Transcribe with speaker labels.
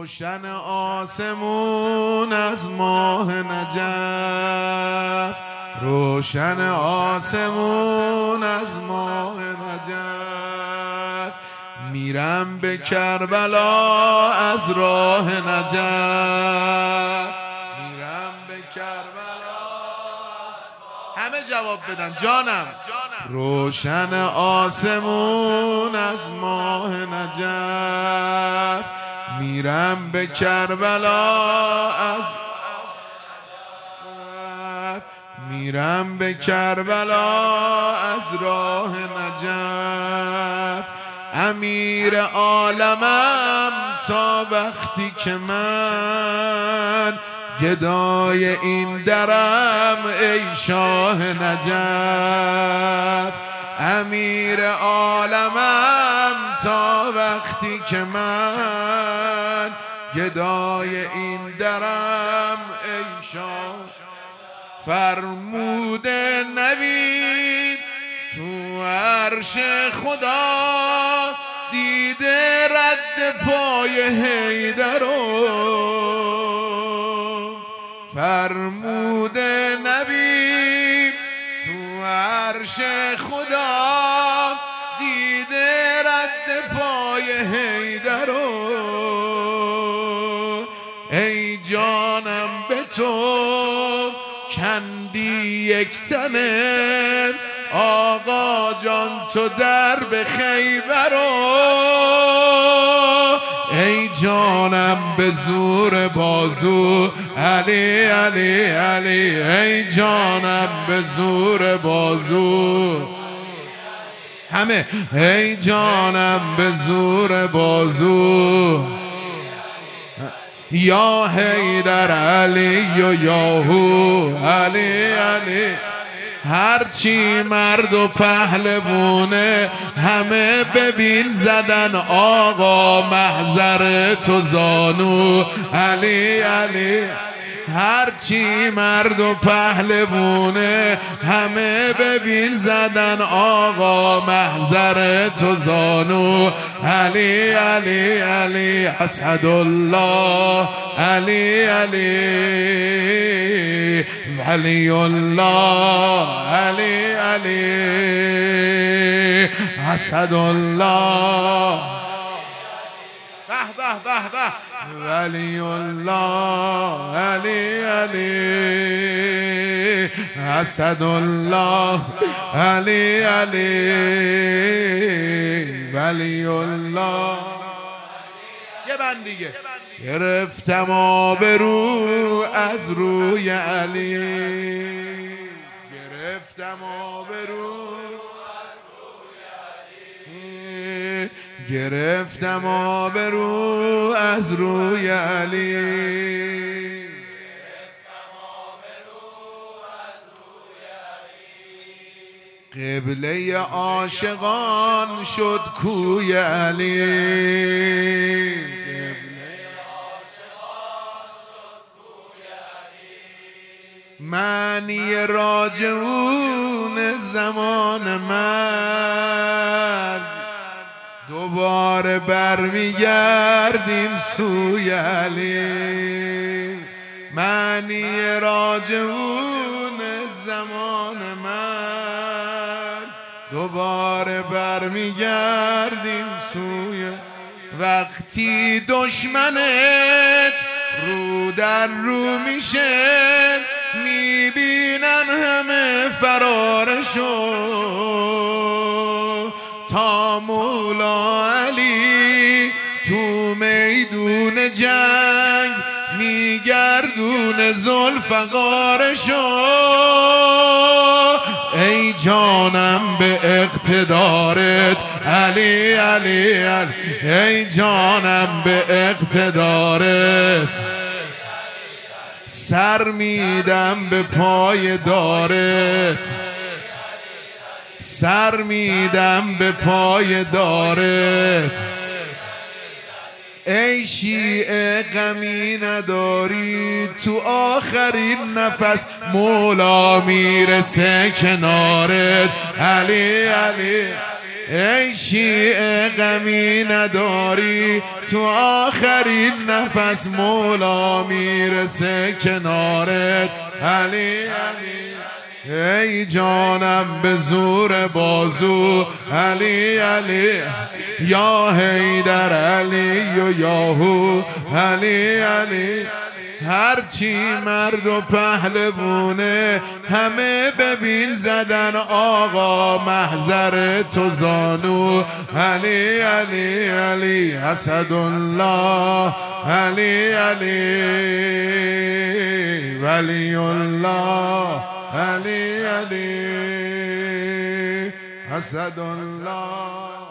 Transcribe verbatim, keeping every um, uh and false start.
Speaker 1: روشن آسمون از ماه نجف، روشن آسمون از ماه نجف، میرم به کربلا از راه نجف، میرم به کربلا. همه جواب بدن جانم. روشن آسمون از ماه نجف، میرم به کربلا از میرم به کربلا از راه نجف. امیر عالمم تا وقتی که من گدای این درم ای شاه نجف. امیر عالمم تا وقتی که من گدای این درم ای شاه. فرمود نبی تو عرش خدا، دیده رد پای حیدرو. فرمود نبی تو عرش خدا، دیده رد پای حیدرو. ای جانم به تو کندی یک تنه، آقا جان تو در به خیبرو. ای جانم به زور بازو علی علی علی، ای جانم به زور بازو. همه ای جانم به زور بازو. یا حیدر علی و یاهو علی علی. هرچی مرد و پهلوونه همه ببین زدن آقا محضر تو زانو علی علی. هرچی مرد و پهلوونه همه ببین زدن آقا محضر تو زانو علی علی علی. اسعدالله علی علی، ولی الله علی علی، اسعدالله به به به به، ولی الله علی علی، اسعدالله علی علی، ولی الله. یه بند دیگه. گرفتم آبرو از روی علی، گرفتم آبرو از روی علی، گرفتم آبرو از روی علی، گرفتم آبرو از روی علی. قبله عاشقان شد کوی علی، معنی راجعون زمان مرگ. دوباره برمیگردیم سوی علی، معنی راجعون زمان مرگ. دوباره برمیگردیم سوی. وقتی دشمنت رو در رو میشه، میبینن همه فرارشو. تا مولا علی تو میدون جنگ میگردون ذوالفقارشو. ای جانم به اقتدارت علی علی علی، ای جانم به اقتدارت. سر میدم به پای دارت، سر میدم به پای دارت. ای شیعه غمی نداری، تو آخرین نفس مولا میرسه کنارت علی علی. ای شیعه غمی نداری تو آخرین نفس مولا میرسه کنارت علی علی ای جانم به زور بازو علی علی یا حیدر علی و یاهو علی علی هرچی مرد و پهلوونه همه ببین زدن آقا محضر تو زانو علی علی علی اسدالله علی علی ولی الله علی علی اسدالله